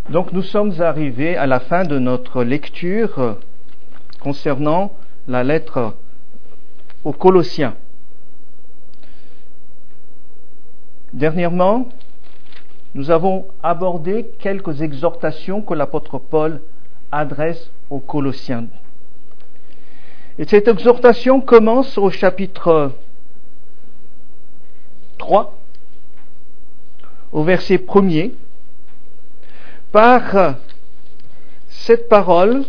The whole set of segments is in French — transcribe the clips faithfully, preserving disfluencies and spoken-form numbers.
Donc nous sommes arrivés à la fin de notre lecture concernant la lettre aux Colossiens. Dernièrement, nous avons abordé quelques exhortations que l'apôtre Paul adresse aux Colossiens. Et cette exhortation commence au chapitre trois, au verset premier, par cette parole: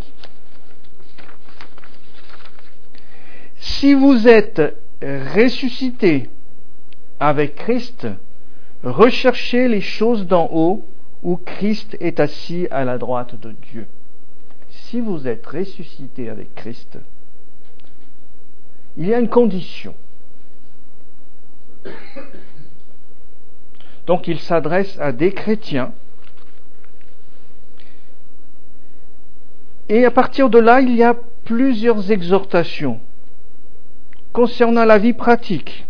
si vous êtes ressuscités avec Christ, recherchez les choses d'en haut où Christ est assis à la droite de Dieu. Si vous êtes ressuscités avec Christ, il y a une condition. Donc il s'adresse à des chrétiens. Et à partir de là, il y a plusieurs exhortations concernant la vie pratique.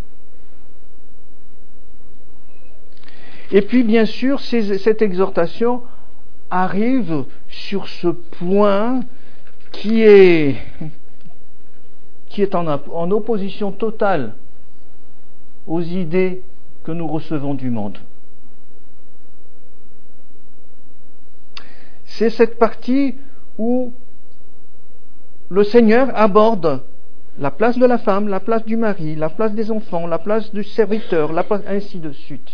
Et puis, bien sûr, ces, cette exhortation arrive sur ce point qui est, qui est en, en opposition totale aux idées que nous recevons du monde. C'est cette partie où le Seigneur aborde la place de la femme, la place du mari, la place des enfants, la place du serviteur, la place, ainsi de suite.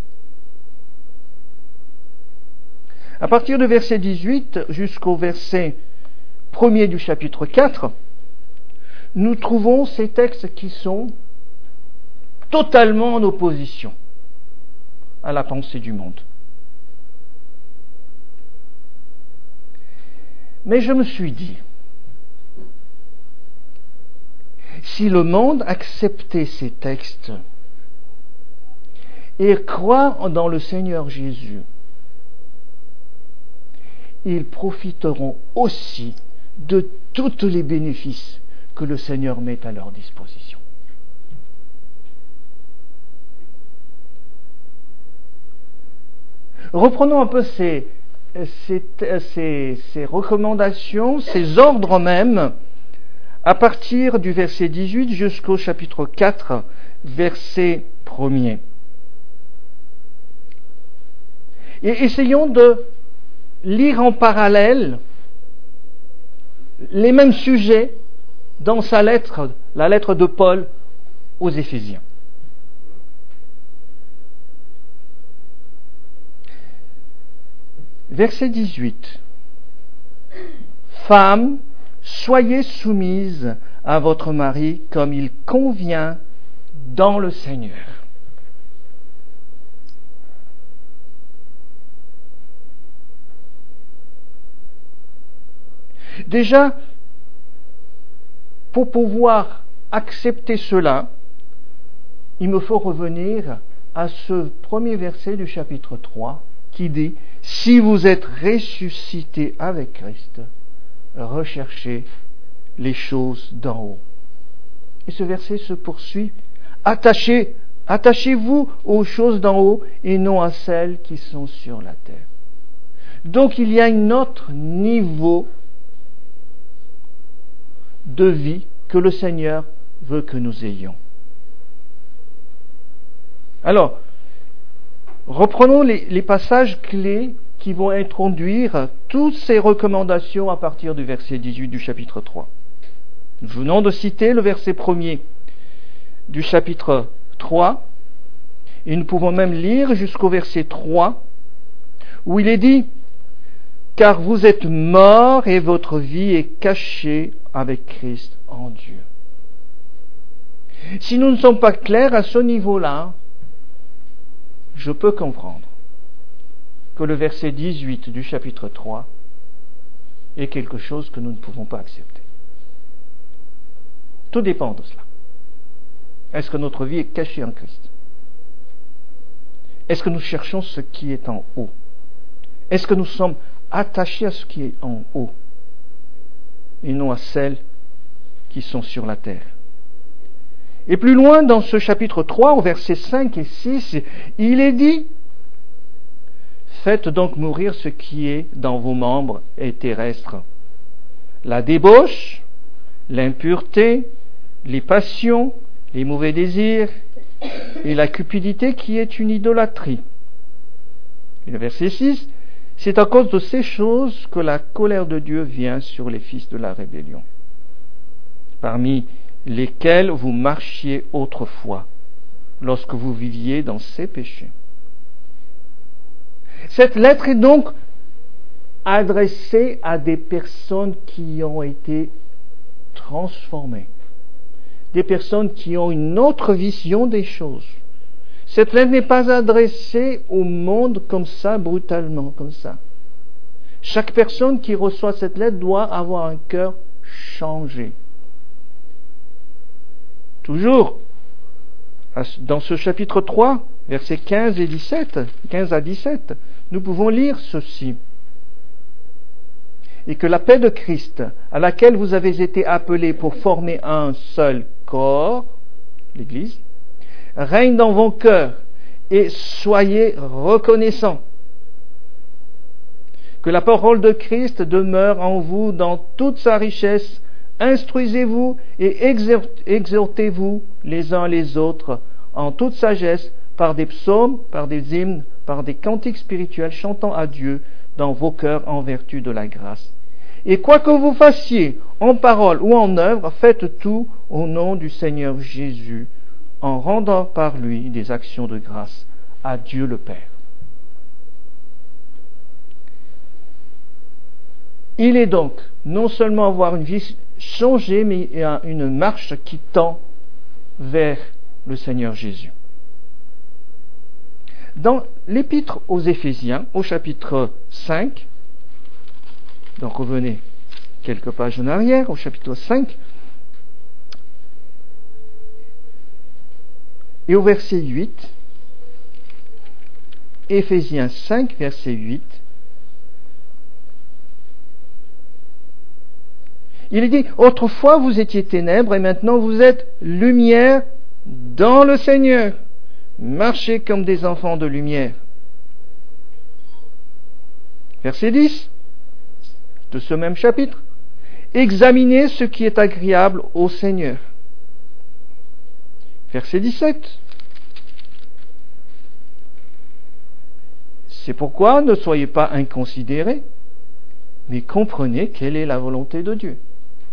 À partir du verset dix-huit jusqu'au verset premier du chapitre quatre, nous trouvons ces textes qui sont totalement en opposition à la pensée du monde. Mais je me suis dit, si le monde acceptait ces textes et croit dans le Seigneur Jésus, ils profiteront aussi de tous les bénéfices que le Seigneur met à leur disposition. Reprenons un peu ces, ces, ces, ces recommandations, ces ordres même, à partir du verset dix-huit jusqu'au chapitre quatre, verset premier. Et essayons de lire en parallèle les mêmes sujets dans sa lettre, la lettre de Paul aux Éphésiens. Verset dix-huit. Femmes, soyez soumises à votre mari comme il convient dans le Seigneur. Déjà, pour pouvoir accepter cela, il me faut revenir à ce premier verset du chapitre trois qui dit « Si vous êtes ressuscités avec Christ, recherchez les choses d'en haut. » Et ce verset se poursuit « Attachez, attachez-vous aux choses d'en haut et non à celles qui sont sur la terre. » Donc il y a un autre niveau de vie que le Seigneur veut que nous ayons. Alors, reprenons les, les passages clés qui vont introduire toutes ces recommandations à partir du verset dix-huit du chapitre trois. Nous venons de citer le verset premier du chapitre trois, et nous pouvons même lire jusqu'au verset trois, où il est dit « Car vous êtes morts et votre vie est cachée avec Christ en Dieu. » Si nous ne sommes pas clairs à ce niveau-là, je peux comprendre que le verset dix-huit du chapitre trois est quelque chose que nous ne pouvons pas accepter. Tout dépend de cela. Est-ce que notre vie est cachée en Christ? Est-ce que nous cherchons ce qui est en haut? Est-ce que nous sommes attachés à ce qui est en haut et non à celles qui sont sur la terre? Et plus loin dans ce chapitre trois, au verset cinq et six, il est dit « Faites donc mourir ce qui est dans vos membres et terrestres. La débauche, l'impureté, les passions, les mauvais désirs et la cupidité qui est une idolâtrie. Et le verset six, c'est à cause de ces choses que la colère de Dieu vient sur les fils de la rébellion, parmi lesquels vous marchiez autrefois, lorsque vous viviez dans ces péchés. Cette lettre est donc adressée à des personnes qui ont été transformées, des personnes qui ont une autre vision des choses. Cette lettre n'est pas adressée au monde comme ça, brutalement, comme ça. Chaque personne qui reçoit cette lettre doit avoir un cœur changé. Toujours, dans ce chapitre trois, versets quinze et dix-sept, quinze à dix-sept, nous pouvons lire ceci. Et que la paix de Christ, à laquelle vous avez été appelés pour former un seul corps, l'Église, règne dans vos cœurs et soyez reconnaissants. Que la parole de Christ demeure en vous dans toute sa richesse. Instruisez-vous et exhortez-vous les uns les autres en toute sagesse par des psaumes, par des hymnes, par des cantiques spirituels chantant à Dieu dans vos cœurs en vertu de la grâce. Et quoi que vous fassiez, en parole ou en œuvre, faites tout au nom du Seigneur Jésus, en rendant par lui des actions de grâce à Dieu le Père. Il est donc non seulement avoir une vie changée, mais une marche qui tend vers le Seigneur Jésus. Dans l'épître aux Éphésiens, au chapitre cinq, donc revenez quelques pages en arrière, au chapitre cinq, et au verset huit, Éphésiens cinq, verset huit, il est dit, autrefois vous étiez ténèbres et maintenant vous êtes lumière dans le Seigneur. Marchez comme des enfants de lumière. Verset dix de ce même chapitre. Examinez ce qui est agréable au Seigneur. Verset dix-sept. C'est pourquoi ne soyez pas inconsidérés, mais comprenez quelle est la volonté de Dieu.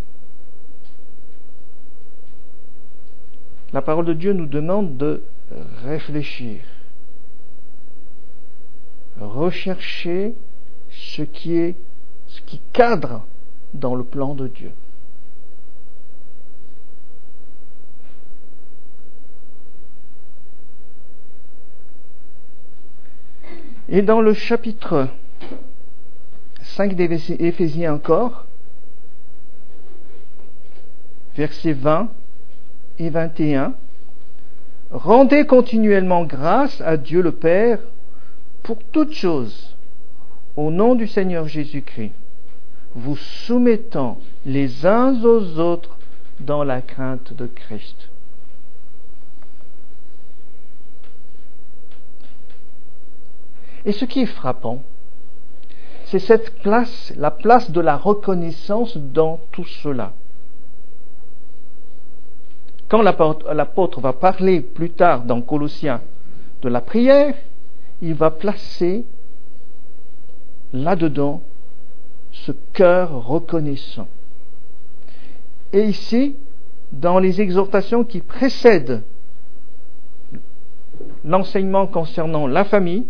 La parole de Dieu nous demande de réfléchir, rechercher ce qui est, ce qui cadre dans le plan de Dieu. Et dans le chapitre cinq des Éphésiens encore, versets vingt et vingt et un, rendez continuellement grâce à Dieu le Père pour toutes choses, au nom du Seigneur Jésus-Christ, vous soumettant les uns aux autres dans la crainte de Christ. Et ce qui est frappant, c'est cette place, la place de la reconnaissance dans tout cela. Quand l'apôtre va parler plus tard dans Colossiens de la prière, il va placer là-dedans ce cœur reconnaissant. Et ici, dans les exhortations qui précèdent l'enseignement concernant la famille,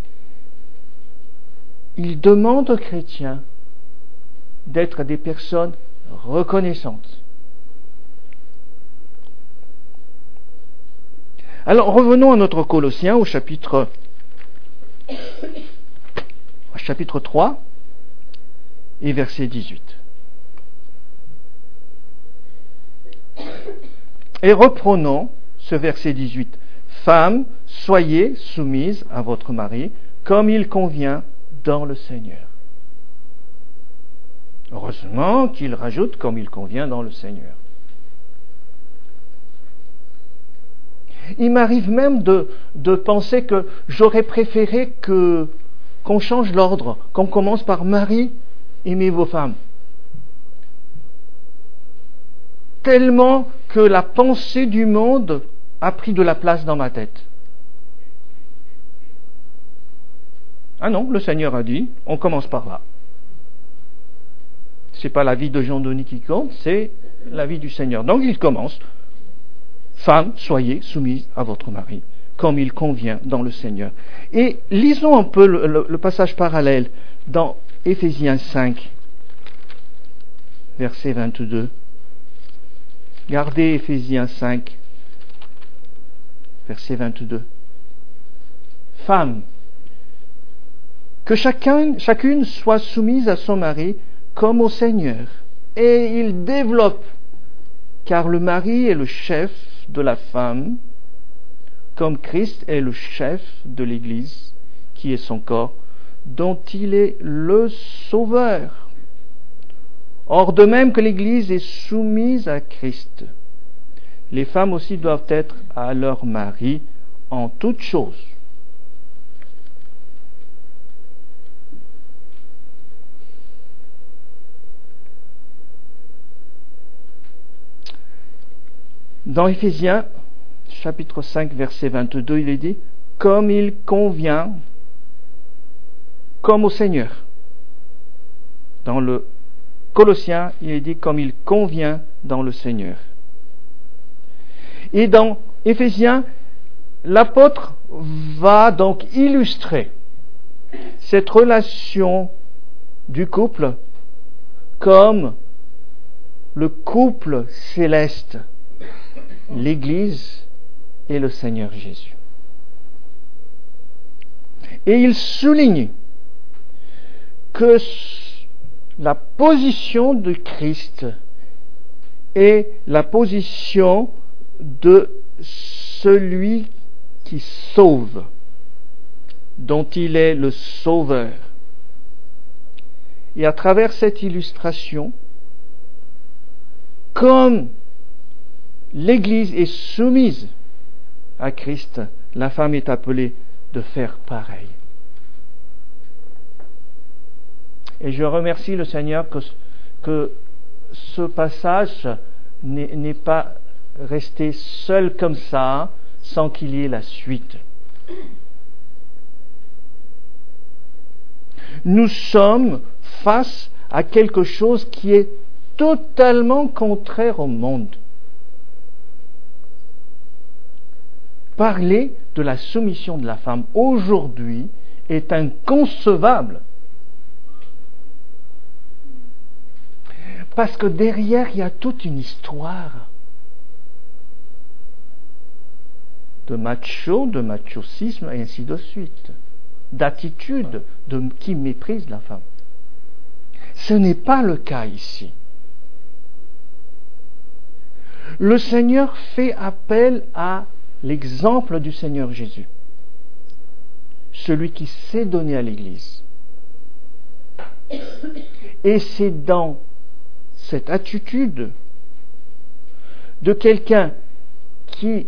il demande aux chrétiens d'être des personnes reconnaissantes. Alors revenons à notre Colossiens au chapitre, au chapitre trois et verset dix-huit. Et reprenons ce verset dix-huit. Femmes, soyez soumises à votre mari comme il convient dans le Seigneur. Heureusement qu'il rajoute comme il convient dans le Seigneur. Il m'arrive même de, de penser que j'aurais préféré que qu'on change l'ordre, qu'on commence par Marie, aimez vos femmes. Tellement que la pensée du monde a pris de la place dans ma tête. Ah non, le Seigneur a dit, on commence par là. C'est pas la vie de Jean Denis qui compte, c'est la vie du Seigneur. Donc il commence. Femmes, soyez soumises à votre mari, comme il convient dans le Seigneur. Et lisons un peu le, le, le passage parallèle dans Éphésiens cinq, verset vingt-deux. Gardez Éphésiens cinq, verset vingt-deux. Femmes, que chacun, chacune soit soumise à son mari comme au Seigneur. Et il développe, car le mari est le chef de la femme, comme Christ est le chef de l'Église, qui est son corps, dont il est le sauveur. Or, de même que l'Église est soumise à Christ, les femmes aussi doivent être à leur mari en toutes choses. Dans Éphésiens, chapitre cinq, verset vingt-deux, il est dit « Comme il convient, comme au Seigneur ». Dans le Colossiens, il est dit « Comme il convient dans le Seigneur ». Et dans Éphésiens, l'apôtre va donc illustrer cette relation du couple comme le couple céleste, l'Église et le Seigneur Jésus. Et il souligne que la position de Christ est la position de celui qui sauve, dont il est le sauveur. Et à travers cette illustration, comme l'Église est soumise à Christ, la femme est appelée de faire pareil. Et je remercie le Seigneur que, que ce passage n'est, n'est pas resté seul comme ça, sans qu'il y ait la suite. Nous sommes face à quelque chose qui est totalement contraire au monde. Parler de la soumission de la femme aujourd'hui est inconcevable. Parce que derrière, il y a toute une histoire de macho, de machocisme, et ainsi de suite. D'attitude de qui méprise la femme. Ce n'est pas le cas ici. Le Seigneur fait appel à l'exemple du Seigneur Jésus, celui qui s'est donné à l'Église. Et c'est dans cette attitude de quelqu'un qui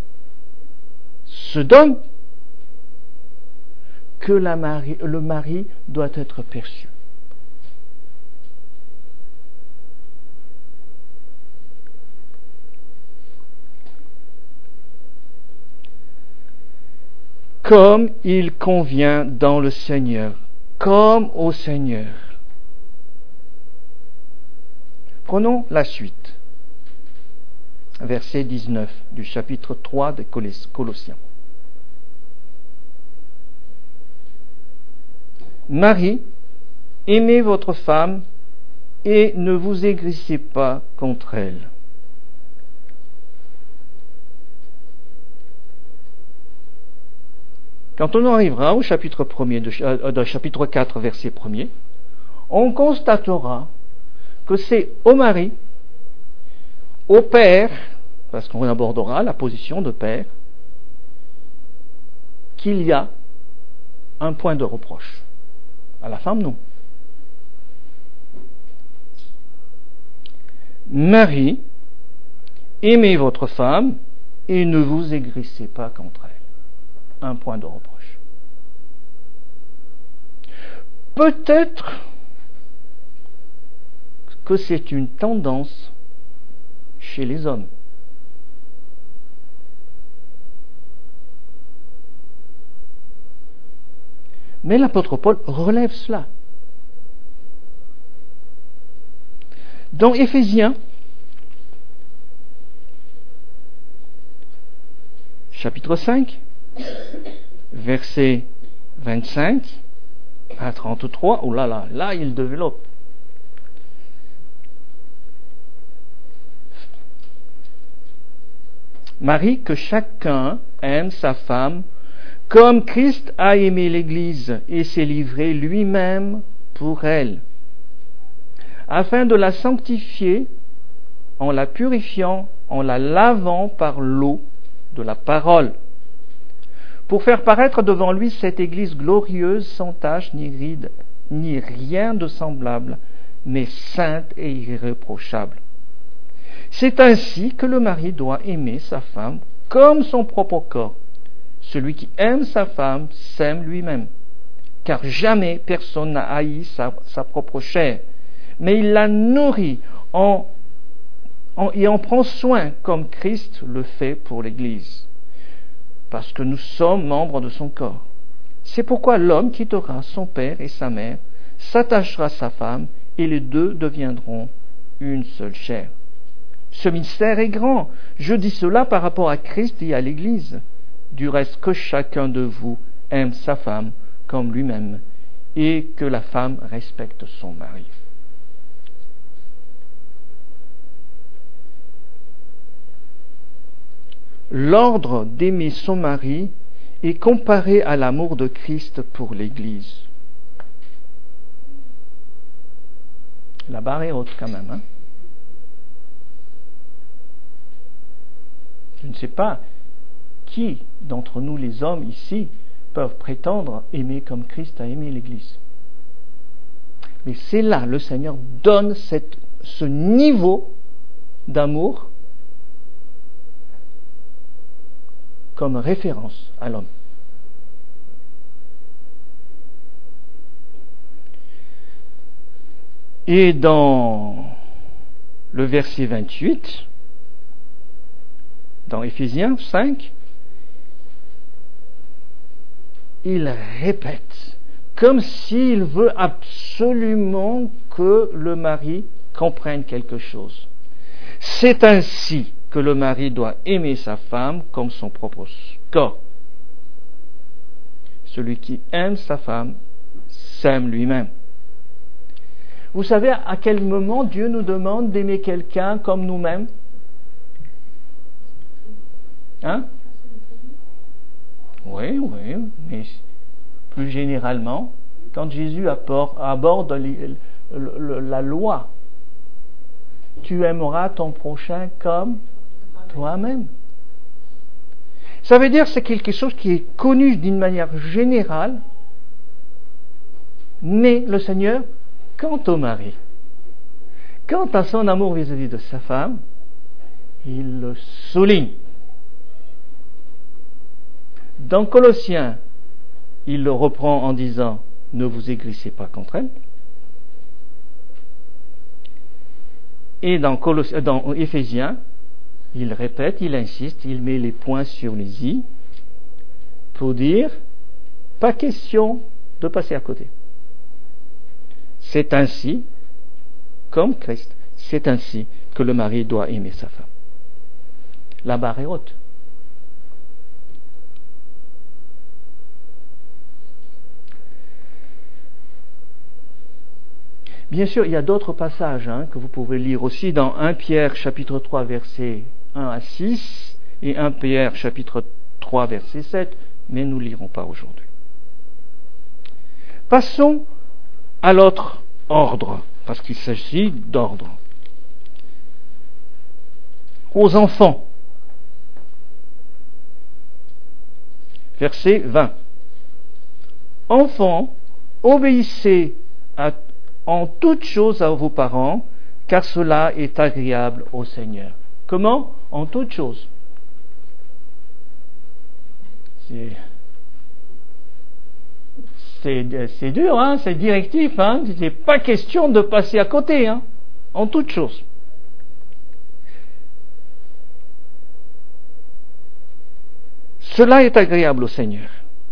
se donne que la mari, le mari doit être perçu. Comme il convient dans le Seigneur, comme au Seigneur. Prenons la suite. Verset dix-neuf du chapitre trois de Colossiens. Marie, aimez votre femme et ne vous aigrissez pas contre elle. Quand on arrivera au chapitre premier de, euh, de chapitre quatre, verset premier, on constatera que c'est au mari, au père, parce qu'on abordera la position de père, qu'il y a un point de reproche. À la femme, non. Marie, aimez votre femme et ne vous aigrissez pas contre elle. Un point de reproche. peut-être que c'est une tendance chez les hommes. Mais l'apôtre Paul relève cela. Dans Éphésiens, chapitre cinq, versets vingt-cinq à trente-trois, oh là là, là il développe. Marie, que chacun aime sa femme comme Christ a aimé l'Église et s'est livré lui-même pour elle, afin de la sanctifier en la purifiant, en la lavant par l'eau de la parole, pour faire paraître devant lui cette Église glorieuse, sans tache ni ride, ni rien de semblable, mais sainte et irréprochable. C'est ainsi que le mari doit aimer sa femme comme son propre corps. Celui qui aime sa femme s'aime lui-même, car jamais personne n'a haï sa, sa propre chair, mais il la nourrit en, en, et en prend soin comme Christ le fait pour l'Église, parce que nous sommes membres de son corps. C'est pourquoi l'homme quittera son père et sa mère, s'attachera à sa femme, et les deux deviendront une seule chair. Ce mystère est grand. Je dis cela par rapport à Christ et à l'Église. Du reste, que chacun de vous aime sa femme comme lui-même, et que la femme respecte son mari. L'ordre d'aimer son mari est comparé à l'amour de Christ pour l'Église. La barre est haute quand même, hein? Je ne sais pas qui d'entre nous les hommes ici peuvent prétendre aimer comme Christ a aimé l'Église. Mais c'est là, le Seigneur donne cette, ce niveau d'amour comme référence à l'homme. Et dans le verset vingt-huit, dans Éphésiens cinq, il répète, comme s'il veut absolument que le mari comprenne quelque chose. C'est ainsi que le mari doit aimer sa femme comme son propre corps. Celui qui aime sa femme s'aime lui-même. Vous savez à quel moment Dieu nous demande d'aimer quelqu'un comme nous-mêmes? Hein? Oui, oui, mais plus généralement, quand Jésus aborde la loi, tu aimeras ton prochain comme toi-même. Ça veut dire que c'est quelque chose qui est connu d'une manière générale, mais le Seigneur, quant au mari, quant à son amour vis-à-vis de sa femme, il le souligne. Dans Colossiens, il le reprend en disant « Ne vous aigrissez pas contre elle ». Et dans, Coloss... dans Éphésiens, il répète, il insiste, il met les points sur les i pour dire « Pas question de passer à côté ». C'est ainsi, comme Christ, c'est ainsi que le mari doit aimer sa femme. La barre est haute. Bien sûr, il y a d'autres passages hein, que vous pouvez lire aussi dans premier Pierre chapitre trois versets un à six et premier Pierre chapitre trois verset sept, mais nous ne lirons pas aujourd'hui. Passons à l'autre ordre, parce qu'il s'agit d'ordre. Aux enfants. Verset vingt. Enfants, obéissez à en toutes choses à vos parents, car cela est agréable au Seigneur. Comment? En toutes choses. C'est, c'est, c'est dur, hein, c'est directif, hein, c'est pas question de passer à côté, hein, en toute chose. Cela est agréable au Seigneur.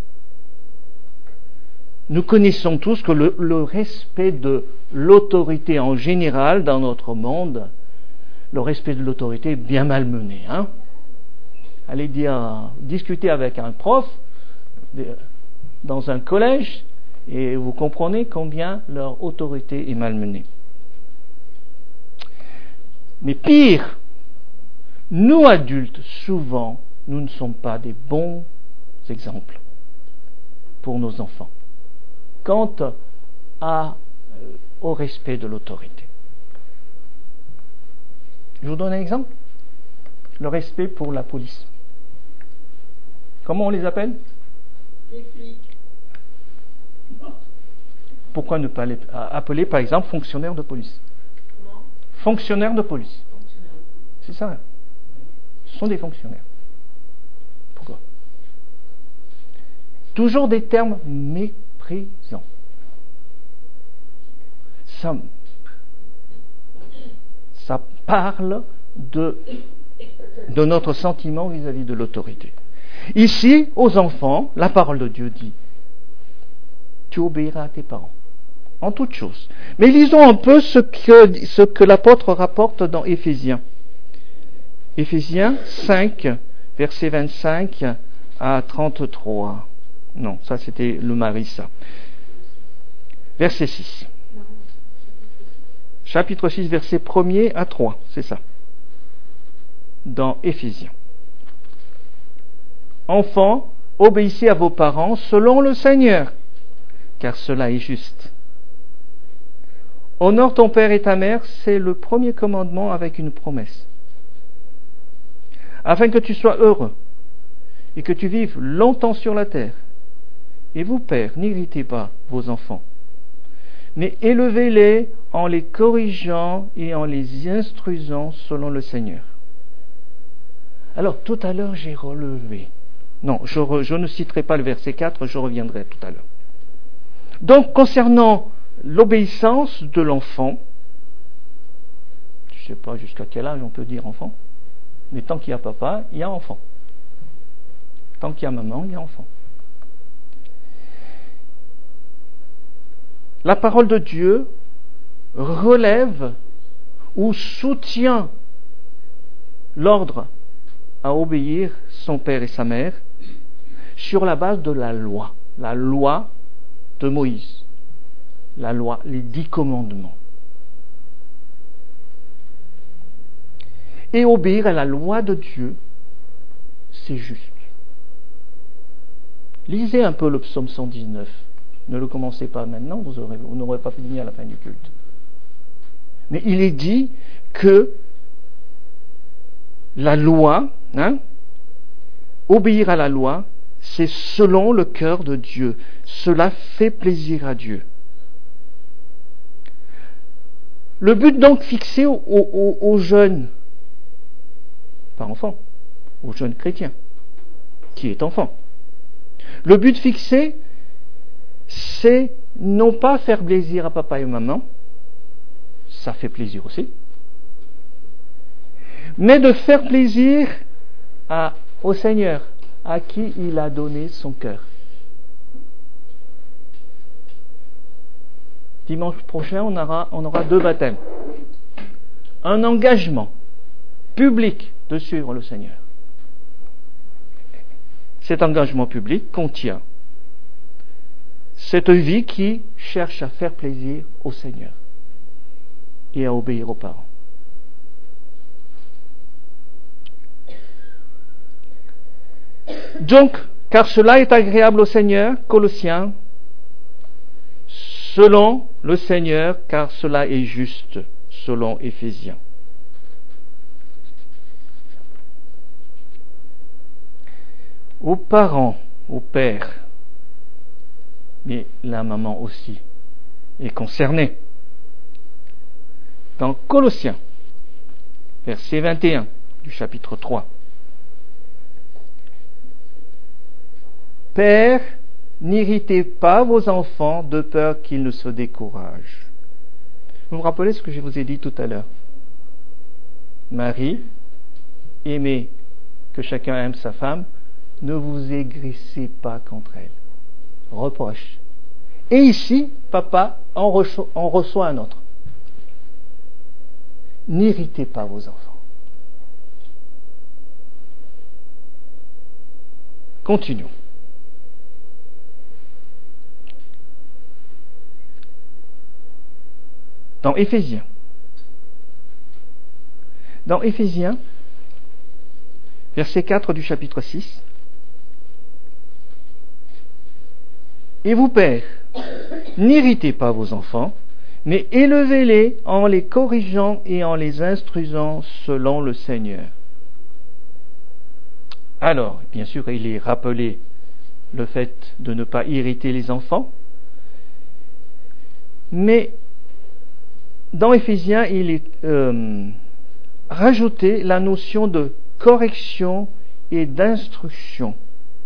Nous connaissons tous que le, le respect de l'autorité en général dans notre monde, le respect de l'autorité est bien malmené. Hein? Allez dire, discuter avec un prof dans un collège et vous comprenez combien leur autorité est malmenée. Mais pire, nous adultes, souvent, nous ne sommes pas des bons exemples pour nos enfants quant à, euh, au respect de l'autorité. Je vous donne un exemple. Le respect pour la police. Comment on les appelle ? Les flics. Pourquoi ne pas les appeler, par exemple, fonctionnaires de police ? Comment ? Fonctionnaires de police. C'est ça. Ce sont des fonctionnaires. Pourquoi ? Toujours des termes méprisants. Ça, ça parle de, de notre sentiment vis-à-vis de l'autorité. Ici, aux enfants, la parole de Dieu dit « Tu obéiras à tes parents » en toutes choses. Mais lisons un peu ce que, ce que l'apôtre rapporte dans Éphésiens. Éphésiens cinq, versets vingt-cinq à trente-trois. Non, ça c'était le mari, ça. Verset six. Chapitre six, verset premier à trois, c'est ça. Dans Éphésiens. Enfants, obéissez à vos parents selon le Seigneur, car cela est juste. Honore ton père et ta mère, c'est le premier commandement avec une promesse. Afin que tu sois heureux et que tu vives longtemps sur la terre. Et vous, pères, n'irritez pas vos enfants, mais élevez-les en les corrigeant et en les instruisant selon le Seigneur. Alors, tout à l'heure, j'ai relevé. Non, je, re, je ne citerai pas le verset quatre, je reviendrai tout à l'heure. Donc, concernant l'obéissance de l'enfant, je ne sais pas jusqu'à quel âge on peut dire enfant, mais tant qu'il y a papa, il y a enfant. Tant qu'il y a maman, il y a enfant. La parole de Dieu relève ou soutient l'ordre à obéir son père et sa mère sur la base de la loi, la loi de Moïse, la loi, les dix commandements. Et obéir à la loi de Dieu, c'est juste. Lisez un peu le psaume cent dix-neuf. Ne le commencez pas maintenant, vous, aurez, vous n'aurez pas fini à la fin du culte. Mais il est dit que la loi, hein, obéir à la loi, c'est selon le cœur de Dieu. Cela fait plaisir à Dieu. Le but donc fixé aux, aux, aux jeunes, pas enfants, aux jeunes chrétiens, qui est enfant. Le but fixé, c'est non pas faire plaisir à papa et maman, ça fait plaisir aussi, mais de faire plaisir à, au Seigneur, à qui il a donné son cœur. Dimanche prochain, on aura, on aura deux baptêmes. Un engagement public de suivre le Seigneur. Cet engagement public contient cette vie qui cherche à faire plaisir au Seigneur et à obéir aux parents. Donc, car cela est agréable au Seigneur, Colossiens, selon le Seigneur, car cela est juste, selon Éphésiens. Aux parents, aux pères, mais la maman aussi est concernée. Dans Colossiens, verset vingt et un du chapitre trois. Père, n'irritez pas vos enfants de peur qu'ils ne se découragent. Vous vous rappelez ce que je vous ai dit tout à l'heure? Marie, aimez que chacun aime sa femme, ne vous aigrissez pas contre elle. Reproche. Et ici, papa en reçoit, en reçoit un autre. N'irritez pas vos enfants. Continuons. Dans Éphésiens. Dans Éphésiens, verset quatre du chapitre six. Et vous, pères, n'irritez pas vos enfants, mais élevez-les en les corrigeant et en les instruisant selon le Seigneur. Alors, bien sûr, il est rappelé le fait de ne pas irriter les enfants, mais dans Éphésiens, il est euh, rajouté la notion de correction et d'instruction.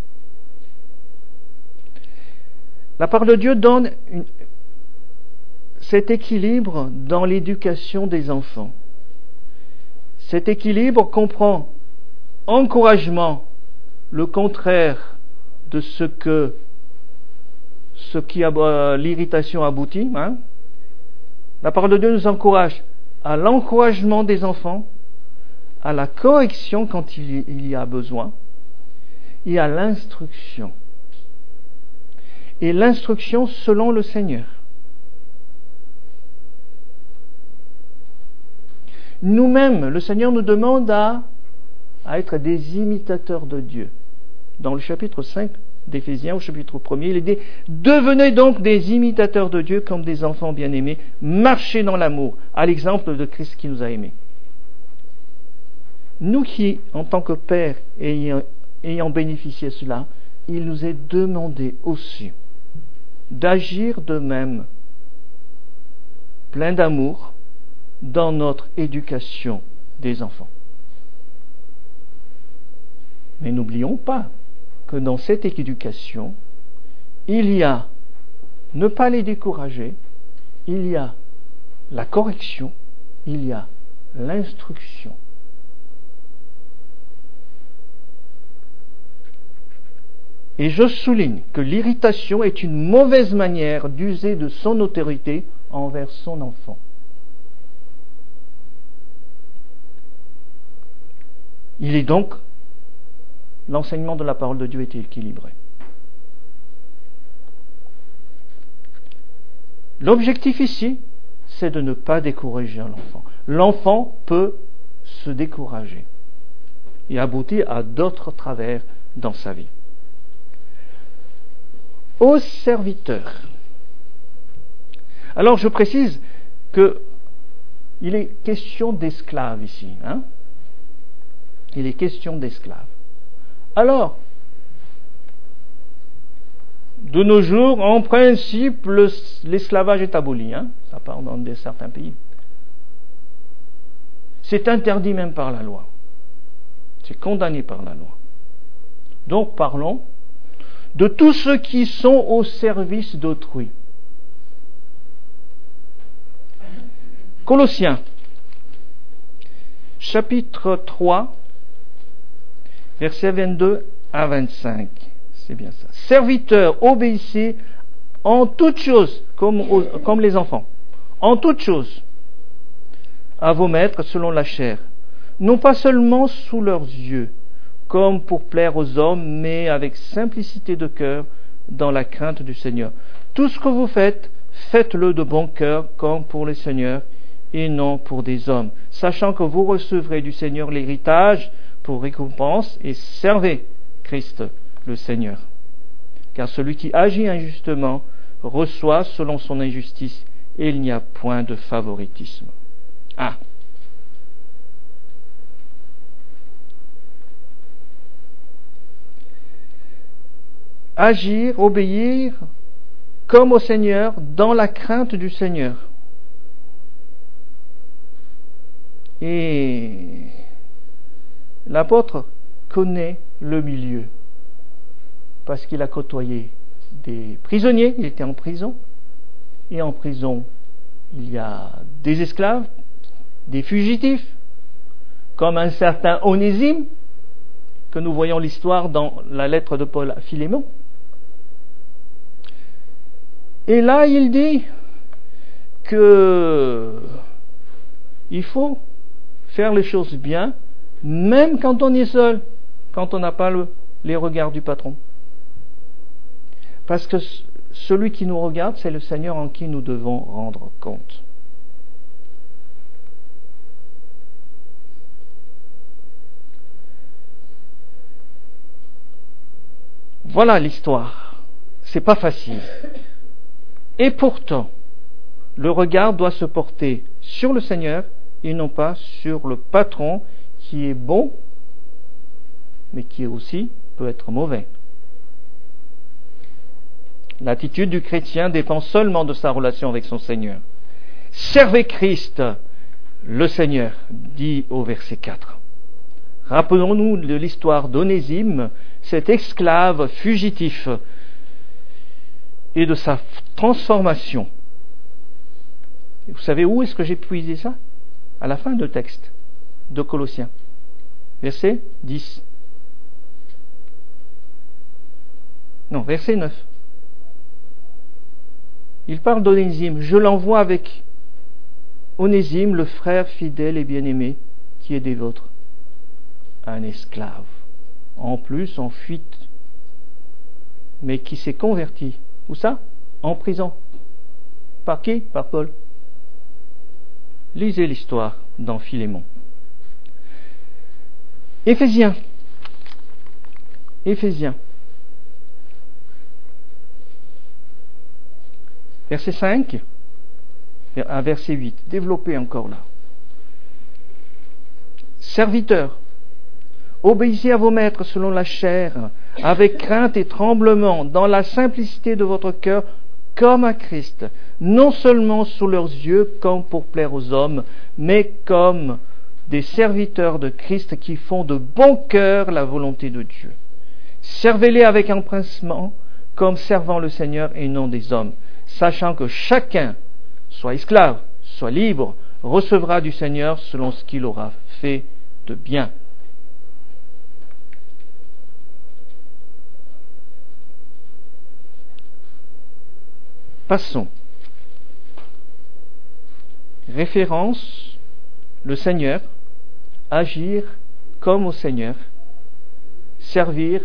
La parole de Dieu donne une, cet équilibre dans l'éducation des enfants. Cet équilibre comprend encouragement, le contraire de ce que ce qui a, l'irritation aboutit. Hein. La parole de Dieu nous encourage à l'encouragement des enfants, à la correction quand il y a besoin, et à l'instruction. Et l'instruction selon le Seigneur. Nous-mêmes, le Seigneur nous demande à, à être des imitateurs de Dieu. Dans le chapitre cinq d'Éphésiens, au chapitre premier, il est dit « Devenez donc des imitateurs de Dieu comme des enfants bien-aimés, marchez dans l'amour, à l'exemple de Christ qui nous a aimés. » Nous qui, en tant que pères, ayant, ayant bénéficié de cela, il nous est demandé aussi d'agir de même, plein d'amour, dans notre éducation des enfants. Mais n'oublions pas que dans cette éducation, il y a ne pas les décourager, il y a la correction, il y a l'instruction. Et je souligne que l'irritation est une mauvaise manière d'user de son autorité envers son enfant. Il est donc, l'enseignement de la parole de Dieu est équilibré. L'objectif ici, c'est de ne pas décourager l'enfant. L'enfant peut se décourager et aboutir à d'autres travers dans sa vie. Aux serviteurs. Alors je précise que il est question d'esclaves ici. Hein? Il est question d'esclaves. Alors, de nos jours, en principe, le, l'esclavage est aboli. Hein? Ça part dans des, certains pays. C'est interdit même par la loi. C'est condamné par la loi. Donc parlons de tous ceux qui sont au service d'autrui. Colossiens, chapitre trois, versets vingt-deux à vingt-cinq. C'est bien ça. Serviteurs, obéissez en toutes choses, comme, aux, comme les enfants, en toutes choses, à vos maîtres selon la chair, non pas seulement sous leurs yeux, comme pour plaire aux hommes, mais avec simplicité de cœur, dans la crainte du Seigneur. Tout ce que vous faites, faites-le de bon cœur, comme pour le Seigneur, et non pour des hommes, sachant que vous recevrez du Seigneur l'héritage pour récompense, et servez Christ le Seigneur. Car celui qui agit injustement reçoit selon son injustice, et il n'y a point de favoritisme. Ah. Agir, obéir comme au Seigneur, dans la crainte du Seigneur. Et l'apôtre connaît le milieu, parce qu'il a côtoyé des prisonniers, il était en prison. Et en prison, il y a des esclaves, des fugitifs, comme un certain Onésime, que nous voyons l'histoire dans la lettre de Paul à Philémon. Et là, il dit que il faut faire les choses bien, même quand on est seul, quand on n'a pas le, les regards du patron. Parce que celui qui nous regarde, c'est le Seigneur en qui nous devons rendre compte. Voilà l'histoire. C'est pas facile. Et pourtant, le regard doit se porter sur le Seigneur et non pas sur le patron qui est bon, mais qui aussi peut être mauvais. L'attitude du chrétien dépend seulement de sa relation avec son Seigneur. Servez Christ, le Seigneur, dit au verset quatre. Rappelons-nous de l'histoire d'Onésime, cet esclave fugitif, et de sa transformation. Et vous savez où est-ce que j'ai puisé ça? À la fin du texte de Colossiens, verset dix. Non, verset neuf. Il parle d'Onésime. Je l'envoie avec Onésime, le frère fidèle et bien-aimé, qui est des vôtres. Un esclave. En plus, en fuite. Mais qui s'est converti. Où ça? En prison. Par qui? Par Paul. Lisez l'histoire dans Philémon. Éphésiens. Éphésiens. Verset cinq à verset huit. Développez encore là. Serviteurs, obéissez à vos maîtres selon la chair, avec crainte et tremblement, dans la simplicité de votre cœur, comme à Christ, non seulement sous leurs yeux, comme pour plaire aux hommes, mais comme des serviteurs de Christ qui font de bon cœur la volonté de Dieu. Servez-les avec empressement, comme servant le Seigneur et non des hommes, sachant que chacun, soit esclave, soit libre, recevra du Seigneur selon ce qu'il aura fait de bien. Passons. Référence, le Seigneur, agir comme au Seigneur, servir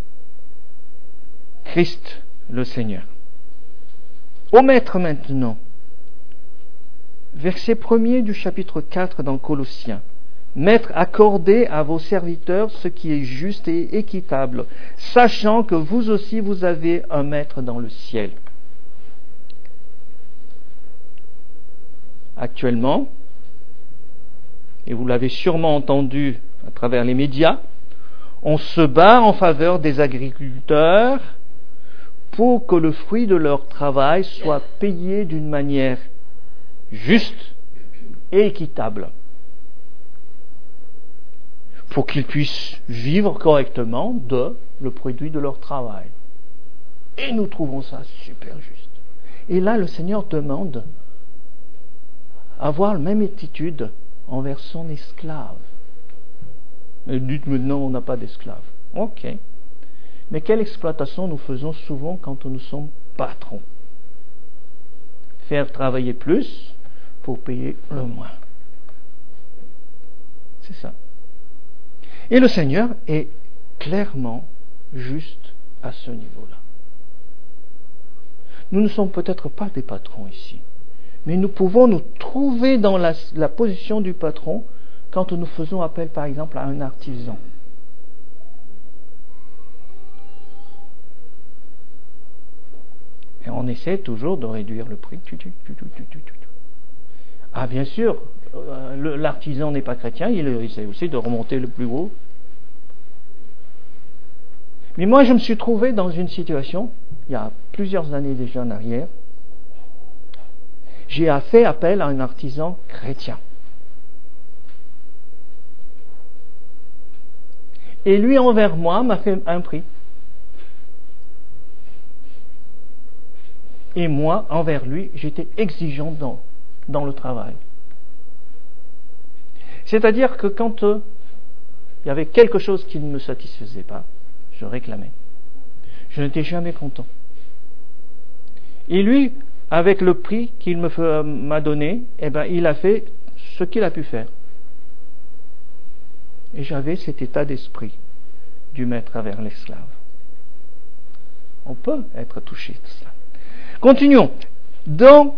Christ le Seigneur. Au maître maintenant, verset premier du chapitre quatre dans Colossiens. Maître, accordez à vos serviteurs ce qui est juste et équitable, sachant que vous aussi vous avez un maître dans le ciel. Actuellement, et vous l'avez sûrement entendu à travers les médias, on se bat en faveur des agriculteurs pour que le fruit de leur travail soit payé d'une manière juste et équitable, pour qu'ils puissent vivre correctement de le produit de leur travail. Et nous trouvons ça super juste. Et là, le Seigneur demande avoir la même attitude envers son esclave. Et dites maintenant, on n'a pas d'esclave. Ok. Mais quelle exploitation nous faisons souvent quand nous sommes patrons? Faire travailler plus pour payer le moins. C'est ça. Et le Seigneur est clairement juste à ce niveau-là. Nous ne sommes peut-être pas des patrons ici, mais nous pouvons nous trouver dans la, la position du patron quand nous faisons appel, par exemple, à un artisan. Et on essaie toujours de réduire le prix. Ah, bien sûr, euh, l'artisan n'est pas chrétien, il essaie aussi de remonter le plus haut. Mais moi, je me suis trouvé dans une situation, il y a plusieurs années déjà en arrière, j'ai fait appel à un artisan chrétien. Et lui, envers moi, m'a fait un prix. Et moi, envers lui, j'étais exigeant dans, dans le travail. C'est-à-dire que quand euh, il y avait quelque chose qui ne me satisfaisait pas, je réclamais. Je n'étais jamais content. Et lui, avec le prix qu'il me fait, m'a donné, eh ben, il a fait ce qu'il a pu faire. Et j'avais cet état d'esprit du maître envers l'esclave. On peut être touché de cela. Continuons. Dans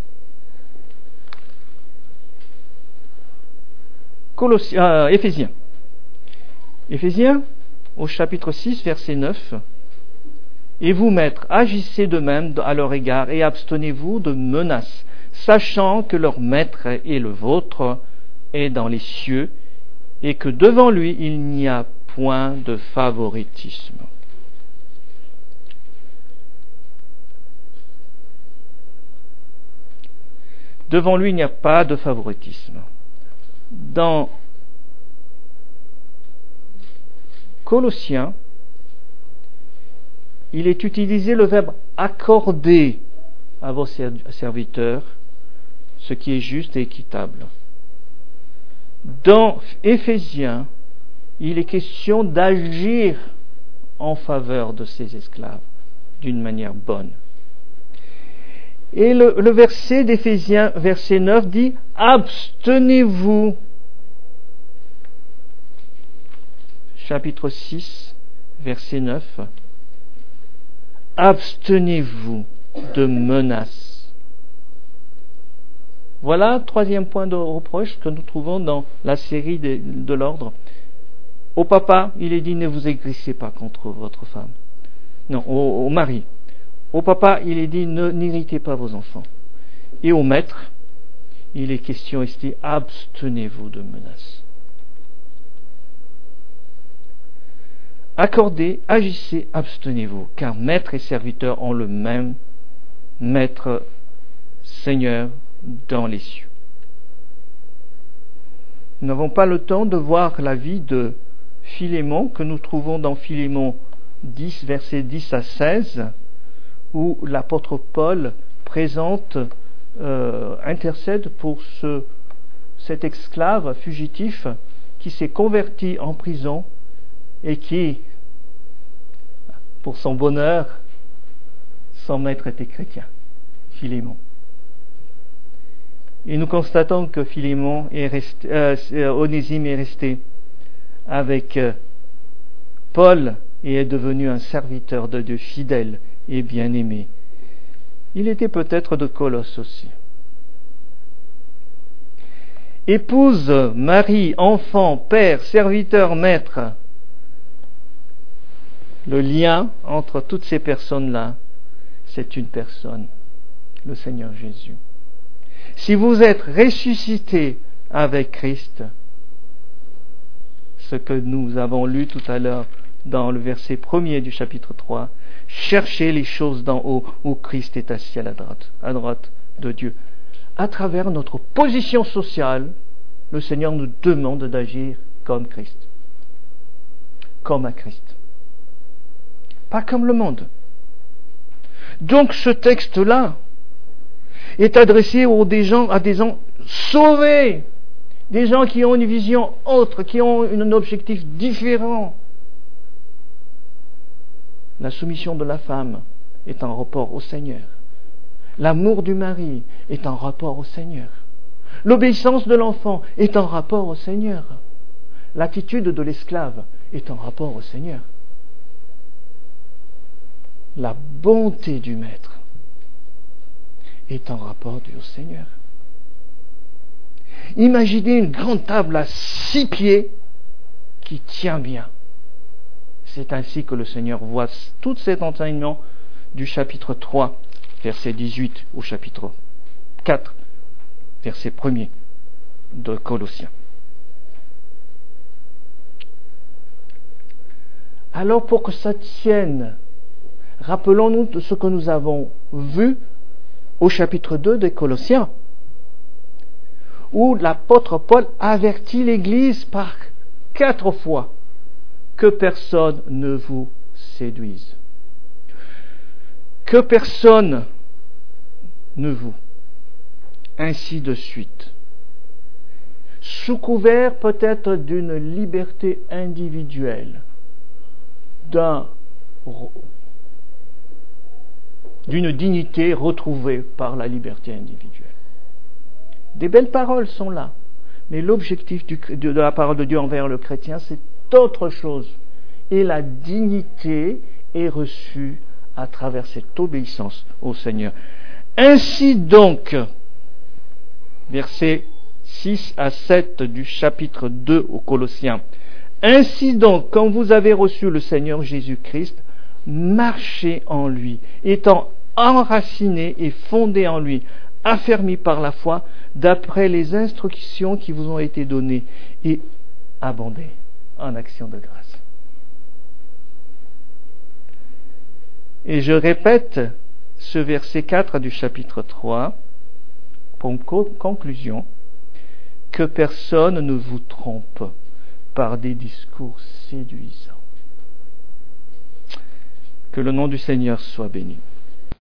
Colossiens, euh, Éphésiens. Éphésiens, au chapitre six, verset neuf. Et vous, maîtres, agissez de même à leur égard et abstenez-vous de menaces, sachant que leur maître est le vôtre, est dans les cieux, et que devant lui il n'y a point de favoritisme. Devant lui il n'y a pas de favoritisme. Dans Colossiens, il est utilisé le verbe accorder à vos serviteurs ce qui est juste et équitable. Dans Éphésiens, il est question d'agir en faveur de ces esclaves d'une manière bonne. Et le, le verset d'Éphésiens, verset neuf, dit « Abstenez-vous ». Chapitre six, verset neuf. « Abstenez-vous de menaces ». Voilà, troisième point de reproche que nous trouvons dans la série de, de l'ordre. Au papa, il est dit « Ne vous aigrissez pas contre votre femme ». Non, au, au mari. Au papa, il est dit « Ne n'irritez pas vos enfants ». Et au maître, il est question ici « Abstenez-vous de menaces ». Accordez, agissez, abstenez-vous, car maître et serviteur ont le même maître Seigneur dans les cieux. Nous n'avons pas le temps de voir la vie de Philémon, que nous trouvons dans Philémon dix, versets dix à seize, où l'apôtre Paul présente, euh, intercède pour ce, cet esclave fugitif qui s'est converti en prison et qui, pour son bonheur, son maître était chrétien, Philémon. Et nous constatons que Philémon est resté, euh, Onésime est resté avec euh, Paul et est devenu un serviteur de Dieu fidèle et bien-aimé. Il était peut-être de Colosse aussi. Épouse, mari, enfant, père, serviteur, maître. Le lien entre toutes ces personnes-là, c'est une personne, le Seigneur Jésus. Si vous êtes ressuscité avec Christ, ce que nous avons lu tout à l'heure dans le verset premier du chapitre trois, cherchez les choses d'en haut où Christ est assis à la droite, à droite de Dieu. À travers notre position sociale, le Seigneur nous demande d'agir comme Christ, comme à Christ. Pas comme le monde. Donc ce texte-là est adressé aux des gens, à des gens sauvés, des gens qui ont une vision autre, qui ont un objectif différent. La soumission de la femme est en rapport au Seigneur. L'amour du mari est en rapport au Seigneur. L'obéissance de l'enfant est en rapport au Seigneur. L'attitude de l'esclave est en rapport au Seigneur. La bonté du maître est en rapport au Seigneur. Imaginez une grande table à six pieds qui tient bien. C'est ainsi que le Seigneur voit tout cet enseignement du chapitre trois, verset dix-huit, au chapitre quatre, verset premier de Colossiens. Alors pour que ça tienne, rappelons-nous de ce que nous avons vu au chapitre deux des Colossiens, où l'apôtre Paul avertit l'Église par quatre fois que personne ne vous séduise, que personne ne vous. Ainsi de suite. Sous couvert peut-être d'une liberté individuelle, d'un, d'une dignité retrouvée par la liberté individuelle. Des belles paroles sont là, mais l'objectif du, de, de la parole de Dieu envers le chrétien, c'est autre chose. Et la dignité est reçue à travers cette obéissance au Seigneur. Ainsi donc, versets six à sept du chapitre deux aux Colossiens, ainsi donc, quand vous avez reçu le Seigneur Jésus-Christ, marchez en lui, étant enracinés et fondés en lui, affermis par la foi, d'après les instructions qui vous ont été données, et abondez en action de grâce. Et je répète ce verset quatre du chapitre trois, pour une conclusion, que personne ne vous trompe par des discours séduisants. Que le nom du Seigneur soit béni.